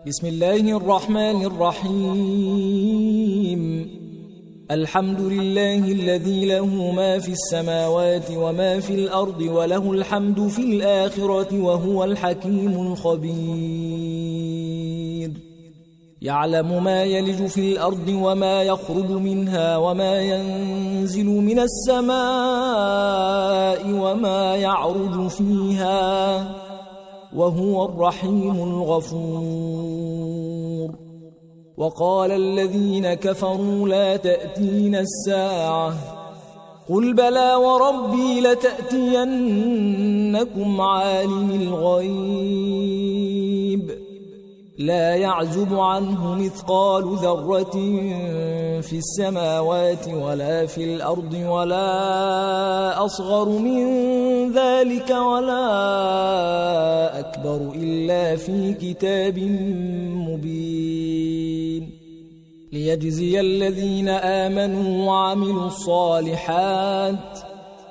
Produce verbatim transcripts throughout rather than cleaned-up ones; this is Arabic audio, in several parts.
بسم الله الرحمن الرحيم. الحمد لله الذي له ما في السماوات وما في الأرض وله الحمد في الآخرة وهو الحكيم الخبير. يعلم ما يلج في الأرض وما يخرج منها وما ينزل من السماء وما يعرج فيها وهو الرحيم الغفور. وقال الذين كفروا لا تأتينا الساعة قل بلى وربي لتأتينكم عالم الغيب لا يعزب عنه مثقال ذرة في السماوات ولا في الأرض ولا أصغر من ذلك ولا أكبر إلا في كتاب مبين ليجزي الذين آمنوا وعملوا الصالحات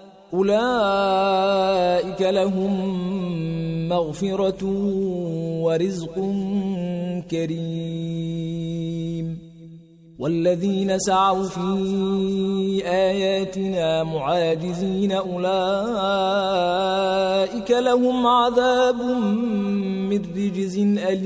أولئك لهم مغفرة ورزق كريم. والذين سعوا في آياتنا معاجزين أولئك لهم عذاب من رجز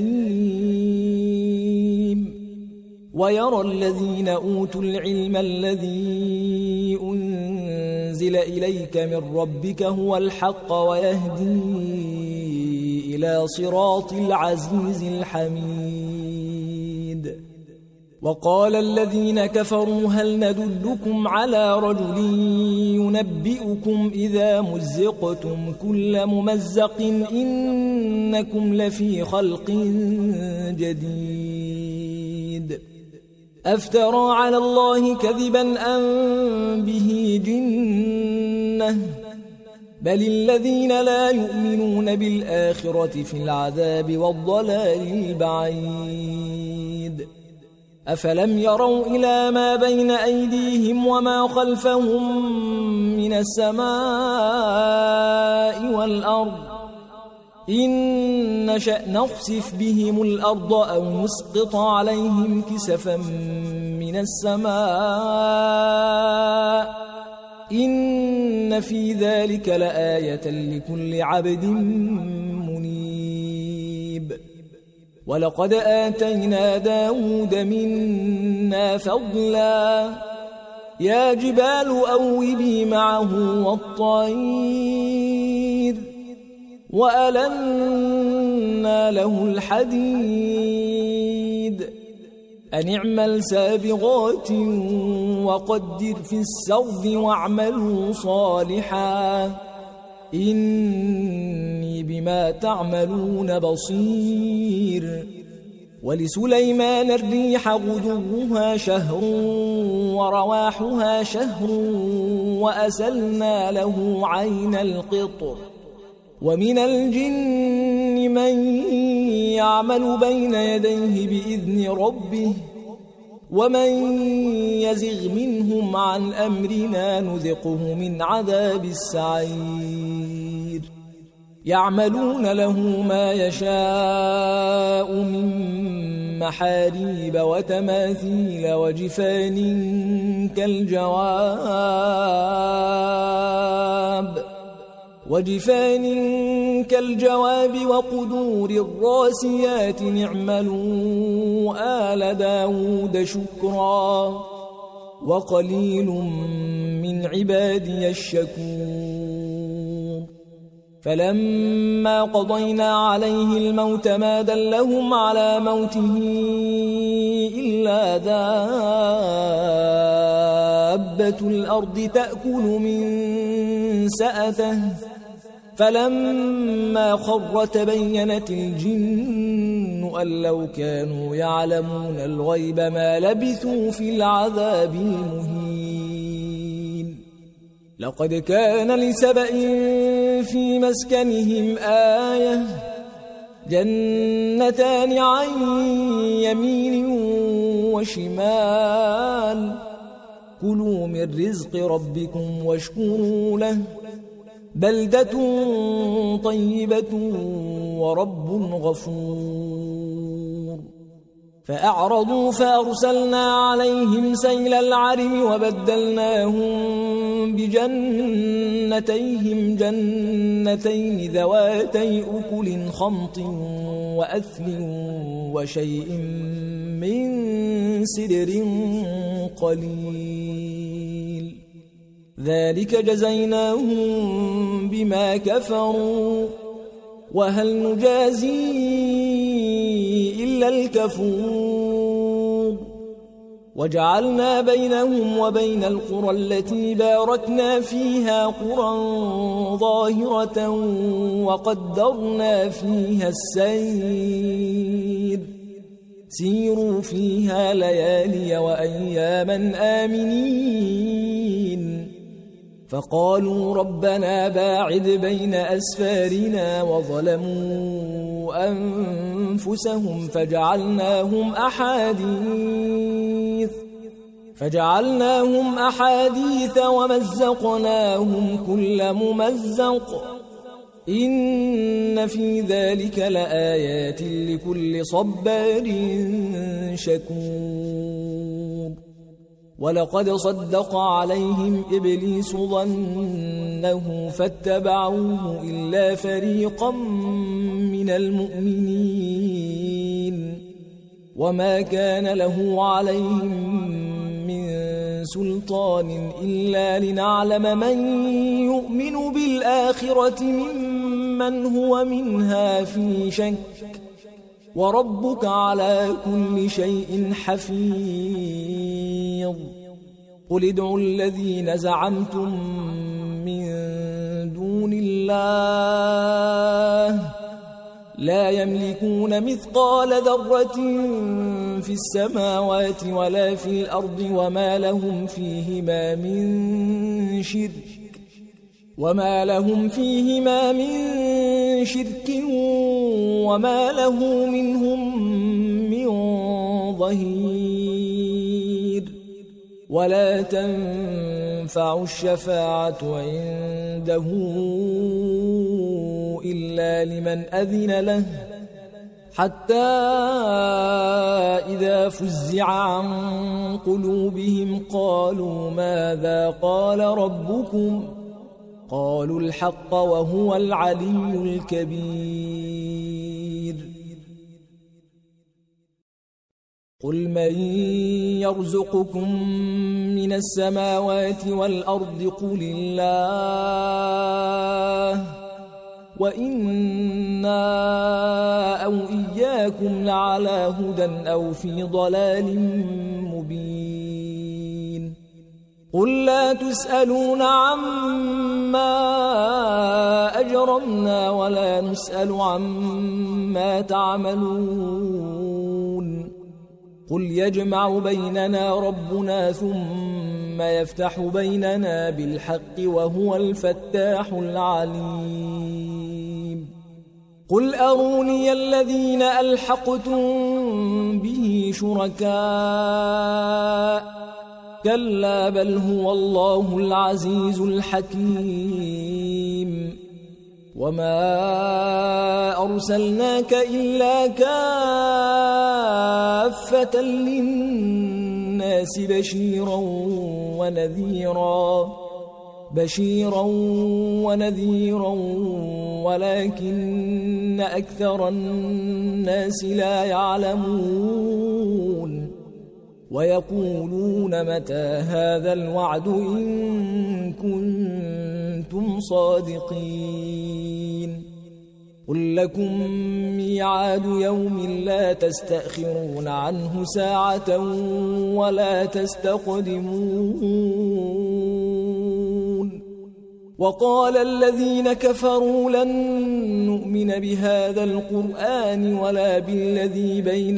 أليم. ويرى الذين أوتوا العلم الذي أنزل إليك من ربك هو الحق ويهدي إلى صراط العزيز الحميد. وقال الذين كفروا هل ندلكم على رجل ينبئكم إذا مزقتم كل ممزق إنكم لفي خلق جديد. أفترى على الله كذبا أم به جنة بل الذين لا يؤمنون بالآخرة في العذاب والضلال البعيد. أفلم يروا إلى ما بين أيديهم وما خلفهم من السماء والأرض إن نشأ نخسف بهم الأرض أو نسقط عليهم كسفا من السماء إن في ذلك لآية لكل عبد منيب. ولقد آتينا داود منا فضلا يا جبال أوبي معه والطير وألنا له الحديد أن اعمل سابغات وقدر في السرد واعملوا صالحا إني بما تعملون بصير. ولسليمان الريح غدوها شهر ورواحها شهر وأسلنا له عين القطر. ومن الجن من يعمل بين يديه بإذن ربه ومن يزغ منهم عن أمرنا نذقه من عذاب السعير. يعملون له ما يشاء من محاريب وتماثيل وجفان كالجواب وجفان كالجواب وقدور الراسيات اعملوا آل داود شكرا وقليل من عبادي الشكور. فلما قضينا عليه الموت ما دلهم على موته إلا دابة الأرض تأكل من سأته فلما خر تبينت الجن أن لو كانوا يعلمون الغيب ما لبثوا في العذاب المهين. لقد كان لسبأ في مسكنهم آية جنتان عن يمين وشمال كلوا من رزق ربكم واشكروا له بلدة طيبة ورب غفور. فأعرضوا فأرسلنا عليهم سيل العرم وبدلناهم بجنتيهم جنتين ذواتي أكل خمط وأثل وشيء من سدر قليل ذلك جزيناهم بما كفروا وهل نجازي إلا الكفور وجعلنا بينهم وبين القرى التي باركنا فيها قرى ظاهرة وقدرنا فيها السير سيروا فيها ليالي وأياما آمنين فقالوا ربنا باعد بين أسفارنا وظلموا أنفسهم فجعلناهم أحاديث فجعلناهم أحاديث ومزقناهم كل ممزق إن في ذلك لآيات لكل صبار شكور ولقد صدق عليهم إبليس ظنه فاتبعوه إلا فريقا من المؤمنين وما كان له عليهم من سلطان إلا لنعلم من يؤمن بالآخرة ممن هو منها في شك وربك على كل شيء حفيظ قل ادعوا الذين زعمتم من دون الله لا يملكون مثقال ذرة في السماوات ولا في الأرض وما لهم فيهما من شرك وما لهم فيهما من شرك وما له منهم من ظهير ولا تنفع الشفاعة عنده إلا لمن أذن له حتى إذا فزع عن قلوبهم قالوا ماذا قال ربكم قالوا الحق وهو العلي الكبير قل من يرزقكم من السماوات والأرض قل الله وإنا أو إياكم لعلى هدى أو في ضلال مبين قل لا تسألون عما أجرمنا ولا نسأل عما تعملون قل يجمع بيننا ربنا ثم يفتح بيننا بالحق وهو الفتاح العليم قل أروني الذين ألحقتم به شركاء كلا بل هو الله العزيز الحكيم وما أرسلناك إلا كافة للناس بشيرا ونذيرا بشيرا ونذيرا ولكن أكثر الناس لا يعلمون ويقولون متى هذا الوعد إن كنتم صادقين قل لكم ميعاد يوم لا تستأخرون عنه ساعة ولا تستقدمون وقال الذين كفروا لن نؤمن بهذا القرآن ولا بالذي بين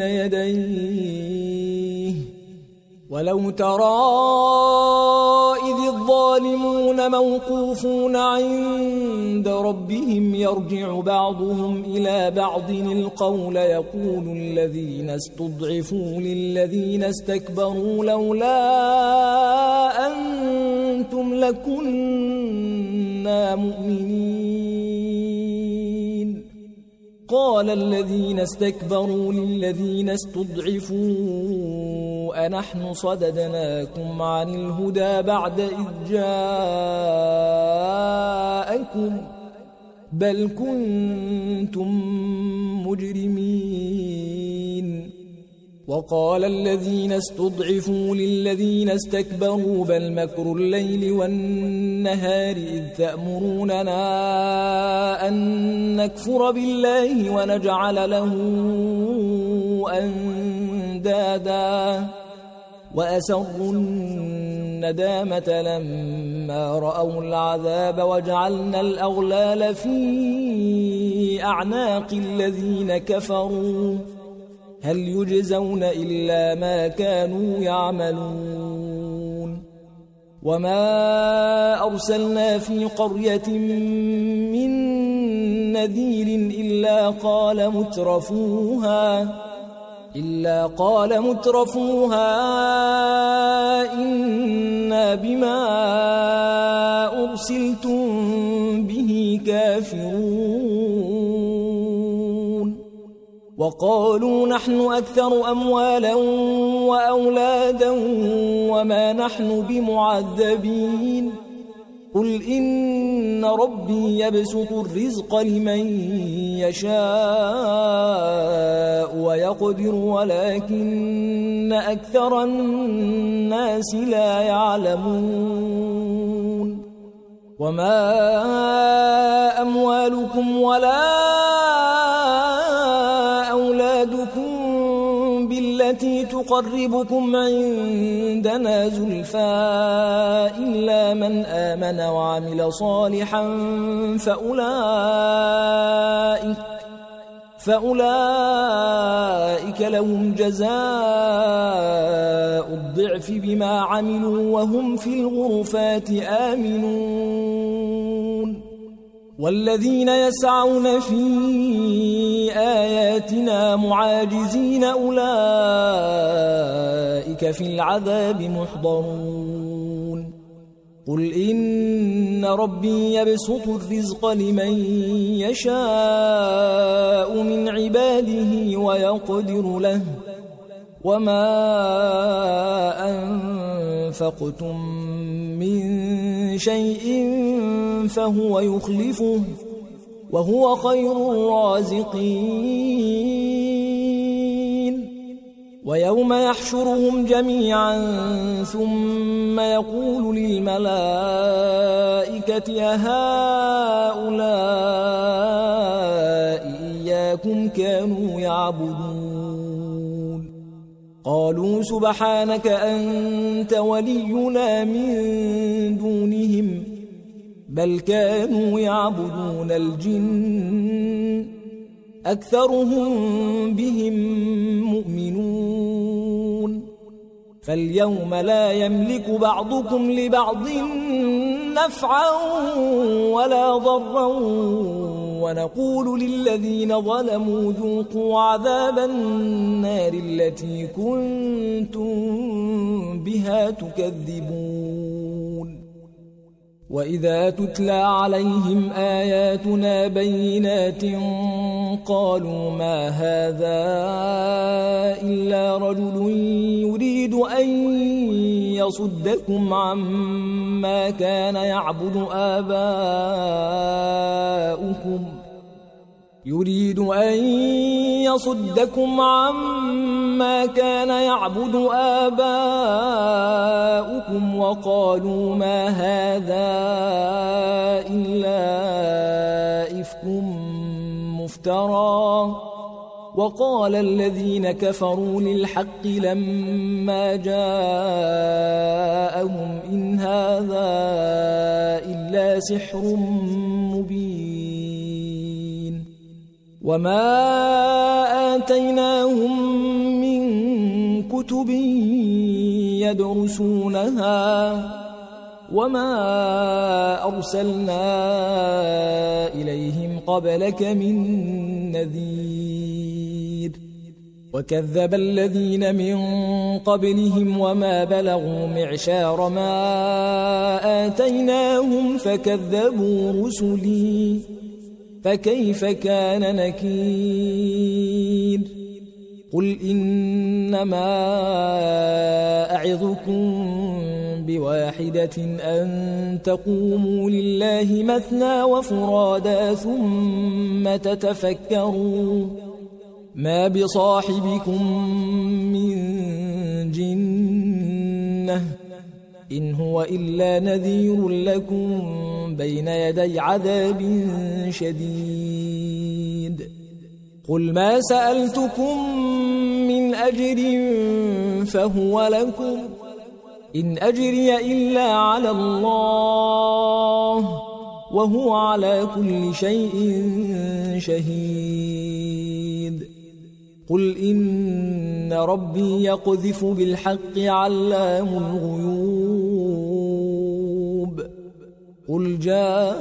يديه ولو ترى إذ الظالمون موقوفون عند ربهم يرجع بعضهم إلى بعض القول يقول الذين استضعفوا للذين استكبروا لولا أنتم لكنا مؤمنين قال الذين استكبروا للذين استضعفوا أنحن صددناكم عن الهدى بعد إذ جاءكم بل كنتم مجرمين وقال الذين استضعفوا للذين استكبروا بل مكر الليل والنهار إذ تأمروننا أن نكفر بالله ونجعل له أندادا وأسروا الندامة لما رأوا العذاب وجعلنا الأغلال في أعناق الذين كفروا هل يجزون إلا ما كانوا يعملون وما أرسلنا في قرية من نذير إلا قال مترفوها إلا قال مترفوها إنا بما أرسلتم به كافرون وقالوا نحن أكثر أموالا وأولادا وما نحن بمعذبين قل إن ربي يبسط الرزق لمن يشاء ويقدر ولكن أكثر الناس لا يعلمون وما أموالكم ولا أولادكم بالتي تقربكم عندنا زلفى إلا من آمن وعمل صالحا فأولئك فأولئك لهم جزاء الضعف بما عملوا وهم في الغرفات آمنون والذين يسعون في آياتنا معاجزين أولئك في العذاب محضرون قل إن ربي يبسط الرزق لمن يشاء من عباده ويقدر له وما أنفقتم من شيء فهو يخلفه وهو خير الرازقين ويوم يحشرهم جميعا ثم يقول للملائكة أهؤلاء إياكم كانوا يعبدون قالوا سبحانك أنت ولينا من دونهم بل كانوا يعبدون الجن أكثرهم بهم مؤمنون فاليوم لا يملك بعضكم لبعض نفعا ولا ضرا ونقول للذين ظلموا ذوقوا عذاب النار التي كنتم بها تكذبون وإذا تتلى عليهم آياتنا بينات قالوا ما هذا إلا رجل يريد أن يصدكم عما كان يعبد آباؤكم يريد أن يصدكم عما كان يعبد آباؤكم وقالوا ما هذا إلا إفك مفترى وقال الذين كفروا للحق لما جاءهم إن هذا إلا سحر مبين وما آتيناهم من كتب يدرسونها وما أرسلنا إليهم قبلك من نذير وكذب الذين من قبلهم وما بلغوا معشار ما آتيناهم فكذبوا رسلي فكيف كان نكير قل إنما أعظكم بواحدة أن تقوموا لله مثنى وفرادا ثم تتفكروا ما بصاحبكم من جنة إن هو إلا نذير لكم بين يدي عذاب شديد قل ما سألتكم من أجر فهو لكم إن أجري إلا على الله وهو على كل شيء شهيد قل إن ربي يقذف بالحق علام الغيوب قل جاء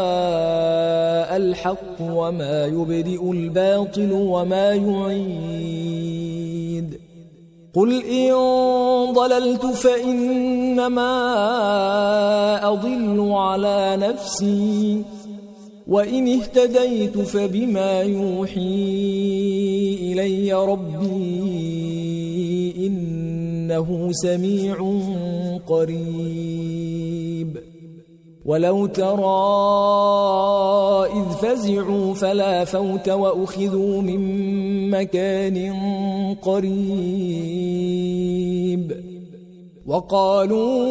الحق وما يبدئ الباطل وما يعيد قل إن ضللت فإنما أضل على نفسي وإن اهتديت فبما يوحي إلي ربي إنه سميع قريب ولو ترى إذ فزعوا فلا فوت وأخذوا من مكان قريب وقالوا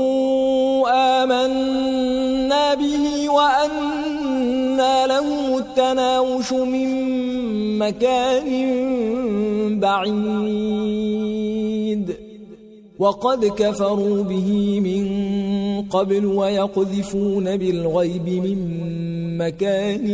آمنا به وأنى لهم التناوش من مكان بعيد وقد كفروا به من قبل ويقذفون بالغيب من مكان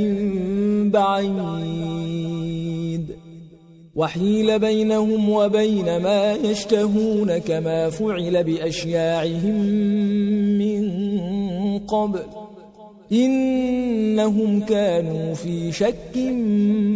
بعيد وحيل بينهم وبين ما يشتهون كما فعل بأشياعهم من قبل إنهم كانوا في شك